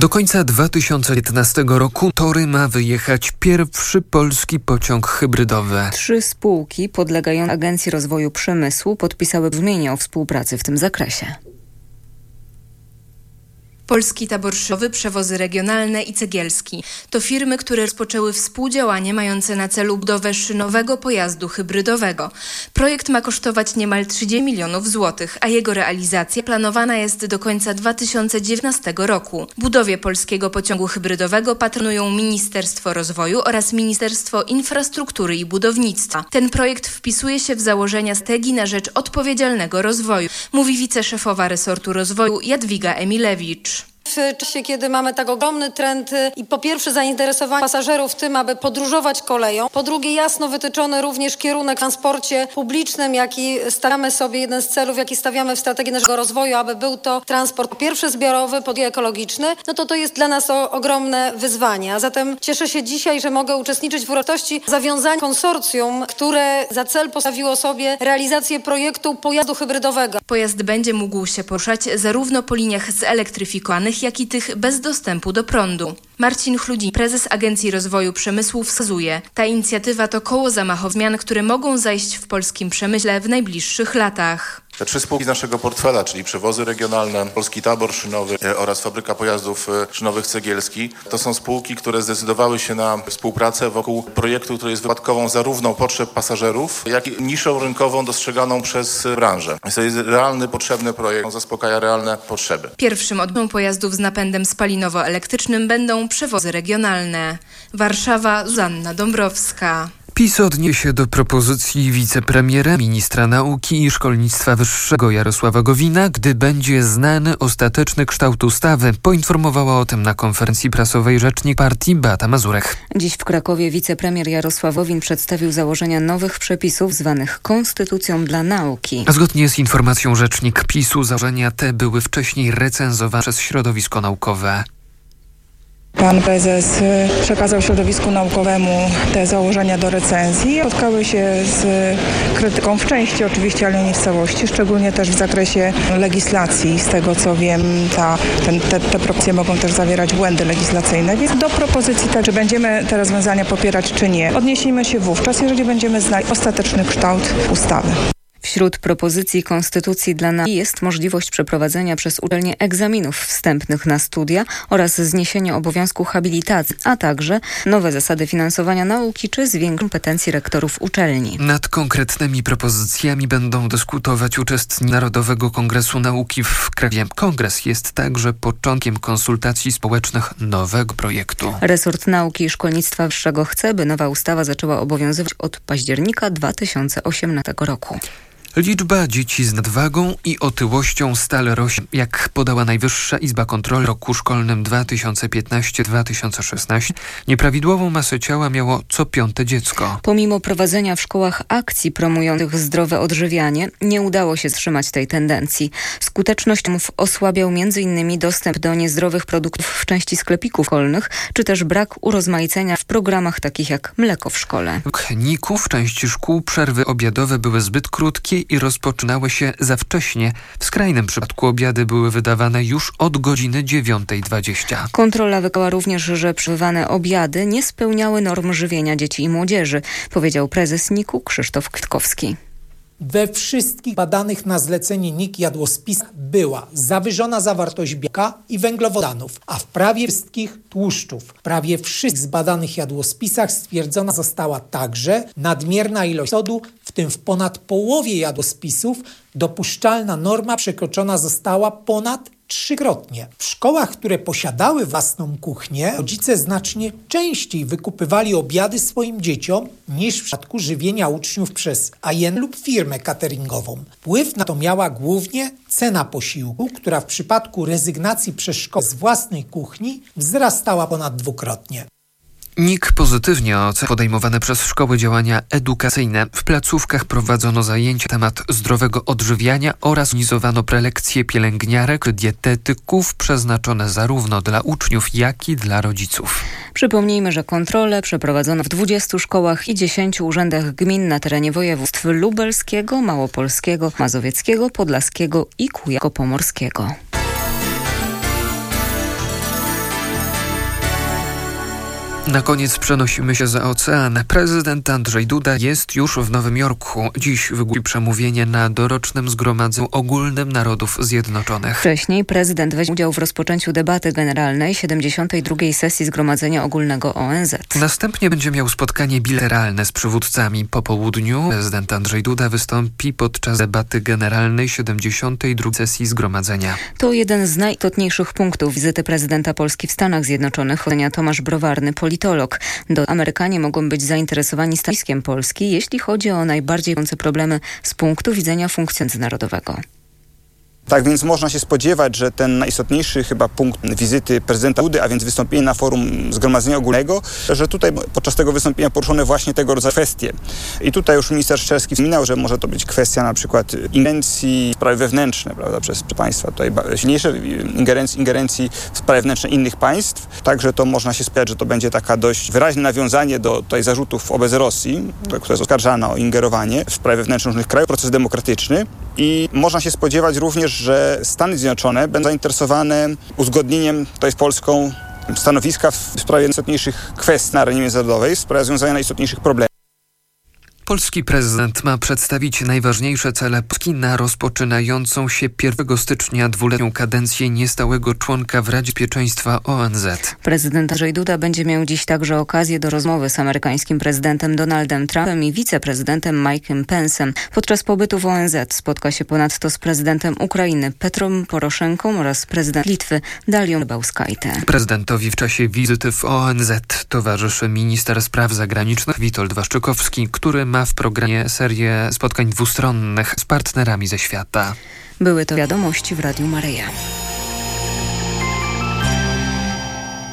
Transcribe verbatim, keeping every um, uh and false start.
Do końca dwa tysiące piętnastego roku tory ma wyjechać pierwszy polski pociąg hybrydowy. Trzy spółki podlegające Agencji Rozwoju Przemysłu podpisały porozumienie o współpracy w tym zakresie. Polski Tabor Szynowy, Przewozy Regionalne i Cegielski to firmy, które rozpoczęły współdziałanie mające na celu budowę szynowego pojazdu hybrydowego. Projekt ma kosztować niemal trzydzieści milionów złotych, a jego realizacja planowana jest do końca dwa tysiące dziewiętnastego roku. Budowie polskiego pociągu hybrydowego patronują Ministerstwo Rozwoju oraz Ministerstwo Infrastruktury i Budownictwa. Ten projekt wpisuje się w założenia strategii na rzecz odpowiedzialnego rozwoju, mówi wiceszefowa resortu rozwoju Jadwiga Emilewicz. W czasie, kiedy mamy tak ogromny trend i po pierwsze zainteresowanie pasażerów tym, aby podróżować koleją, po drugie jasno wytyczony również kierunek w transporcie publicznym, jaki stawiamy sobie, jeden z celów, jaki stawiamy w strategii naszego rozwoju, aby był to transport po pierwsze zbiorowy, po drugie ekologiczny, no to to jest dla nas o, ogromne wyzwanie. A zatem cieszę się dzisiaj, że mogę uczestniczyć w uroczystości zawiązania konsorcjum, które za cel postawiło sobie realizację projektu pojazdu hybrydowego. Pojazd będzie mógł się poruszać zarówno po liniach zelektryfikowanych, jak i tych bez dostępu do prądu. Marcin Chludzi, prezes Agencji Rozwoju Przemysłu, wskazuje, ta inicjatywa to koło zamachowe zmian, które mogą zajść w polskim przemyśle w najbliższych latach. Te trzy spółki z naszego portfela, czyli Przewozy Regionalne, Polski Tabor Szynowy oraz Fabryka Pojazdów Szynowych Cegielski, to są spółki, które zdecydowały się na współpracę wokół projektu, który jest wypadkową zarówno potrzeb pasażerów, jak i niszą rynkową dostrzeganą przez branżę. To jest realny, potrzebny projekt, on zaspokaja realne potrzeby. Pierwszym odbiorcą pojazdów z napędem spalinowo-elektrycznym będą Przewozy Regionalne. Warszawa, Zuzanna Dąbrowska. PiS odniesie się do propozycji wicepremiera, ministra nauki i szkolnictwa wyższego Jarosława Gowina, gdy będzie znany ostateczny kształt ustawy. Poinformowała o tym na konferencji prasowej rzecznik partii Beata Mazurek. Dziś w Krakowie wicepremier Jarosław Gowin przedstawił założenia nowych przepisów zwanych Konstytucją dla nauki. A zgodnie z informacją rzecznik PiS-u założenia te były wcześniej recenzowane przez środowisko naukowe. Pan prezes przekazał środowisku naukowemu te założenia do recenzji. Spotkały się z krytyką w części oczywiście, ale nie w całości, szczególnie też w zakresie legislacji. Z tego co wiem, ta, ten, te, te propozycje mogą też zawierać błędy legislacyjne, więc do propozycji tak, czy będziemy te rozwiązania popierać, czy nie. Odniesiemy się wówczas, jeżeli będziemy znali ostateczny kształt ustawy. Wśród propozycji Konstytucji dla nauki jest możliwość przeprowadzenia przez uczelnie egzaminów wstępnych na studia oraz zniesienie obowiązku habilitacji, a także nowe zasady finansowania nauki czy zwiększenie kompetencji rektorów uczelni. Nad konkretnymi propozycjami będą dyskutować uczestnicy Narodowego Kongresu Nauki w Krakowie. Kongres jest także początkiem konsultacji społecznych nowego projektu. Resort Nauki i Szkolnictwa Wyższego chce, by nowa ustawa zaczęła obowiązywać od października dwa tysiące osiemnastego roku. Liczba dzieci z nadwagą i otyłością stale rośnie. Jak podała Najwyższa Izba Kontroli w roku szkolnym dwa tysiące piętnastego do dwa tysiące szesnastego, nieprawidłową masę ciała miało co piąte dziecko. Pomimo prowadzenia w szkołach akcji promujących zdrowe odżywianie, nie udało się wstrzymać tej tendencji. Skuteczność osłabiał między innymi dostęp do niezdrowych produktów w części sklepików szkolnych, czy też brak urozmaicenia w programach takich jak mleko w szkole. W Niku w części szkół przerwy obiadowe były zbyt krótkie i rozpoczynały się za wcześnie. W skrajnym przypadku obiady były wydawane już od godziny dziewiątej dwadzieścia. Kontrola wykazała również, że przebywane obiady nie spełniały norm żywienia dzieci i młodzieży, powiedział prezes Niku Krzysztof Kwiatkowski. We wszystkich badanych na zlecenie N I K jadłospisach była zawyżona zawartość białka i węglowodanów, a w prawie wszystkich tłuszczów. W prawie wszystkich zbadanych jadłospisach stwierdzona została także nadmierna ilość sodu, w tym w ponad połowie jadłospisów dopuszczalna norma przekroczona została ponad trzykrotnie. W szkołach, które posiadały własną kuchnię, rodzice znacznie częściej wykupywali obiady swoim dzieciom niż w przypadku żywienia uczniów przez A I N lub firmę cateringową. Wpływ na to miała głównie cena posiłku, która w przypadku rezygnacji przez szkołę z własnej kuchni wzrastała ponad dwukrotnie. N I K pozytywnie ocenia podejmowane przez szkoły działania edukacyjne. W placówkach prowadzono zajęcia na temat zdrowego odżywiania oraz organizowano prelekcje pielęgniarek, dietetyków przeznaczone zarówno dla uczniów, jak i dla rodziców. Przypomnijmy, że kontrole przeprowadzono w dwudziestu szkołach i dziesięciu urzędach gmin na terenie województw lubelskiego, małopolskiego, mazowieckiego, podlaskiego i kujawsko-pomorskiego. Na koniec przenosimy się za ocean. Prezydent Andrzej Duda jest już w Nowym Jorku. Dziś wygłosi przemówienie na dorocznym Zgromadzeniu Ogólnym Narodów Zjednoczonych. Wcześniej prezydent weźmie udział w rozpoczęciu debaty generalnej siedemdziesiątej drugiej sesji Zgromadzenia Ogólnego O N Z. Następnie będzie miał spotkanie bilateralne z przywódcami. Po południu prezydent Andrzej Duda wystąpi podczas debaty generalnej siedemdziesiątej drugiej sesji Zgromadzenia. To jeden z najistotniejszych punktów wizyty prezydenta Polski w Stanach Zjednoczonych, ocenia Tomasz Browarny, politolog. Do Amerykanie mogą być zainteresowani stanowiskiem Polski, jeśli chodzi o najbardziej bieżące problemy z punktu widzenia funkcjonariusza międzynarodowego. Tak więc można się spodziewać, że ten najistotniejszy chyba punkt wizyty prezydenta Dudy, a więc wystąpienie na forum Zgromadzenia Ogólnego, że tutaj podczas tego wystąpienia poruszone właśnie tego rodzaju kwestie. I tutaj już minister Szczerski wspominał, że może to być kwestia na przykład ingerencji w sprawy wewnętrzne, prawda, przez państwa, tutaj silniejsze ingerencji, ingerencji w sprawy wewnętrzne innych państw. Także to można się spodziewać, że to będzie taka dość wyraźne nawiązanie do tutaj zarzutów wobec Rosji, która jest oskarżana o ingerowanie w sprawy wewnętrzne różnych krajów, proces demokratyczny. I można się spodziewać również, że Stany Zjednoczone będą zainteresowane uzgodnieniem tutaj z Polską stanowiska w sprawie najistotniejszych kwestii na arenie międzynarodowej, w sprawie rozwiązania najistotniejszych problemów. Polski prezydent ma przedstawić najważniejsze cele Polski na rozpoczynającą się pierwszego stycznia dwuletnią kadencję niestałego członka w Radzie Bezpieczeństwa O N Z. Prezydent Andrzej Duda będzie miał dziś także okazję do rozmowy z amerykańskim prezydentem Donaldem Trumpem i wiceprezydentem Mike'em Pence'em. Podczas pobytu w O N Z spotka się ponadto z prezydentem Ukrainy Petrem Poroszenką oraz prezydent Litwy Dalią Grybauskaitę. Prezydentowi w czasie wizyty w O N Z towarzyszy minister spraw zagranicznych Witold Waszczykowski, który ma w programie serię spotkań dwustronnych z partnerami ze świata. Były to wiadomości w Radiu Maryja.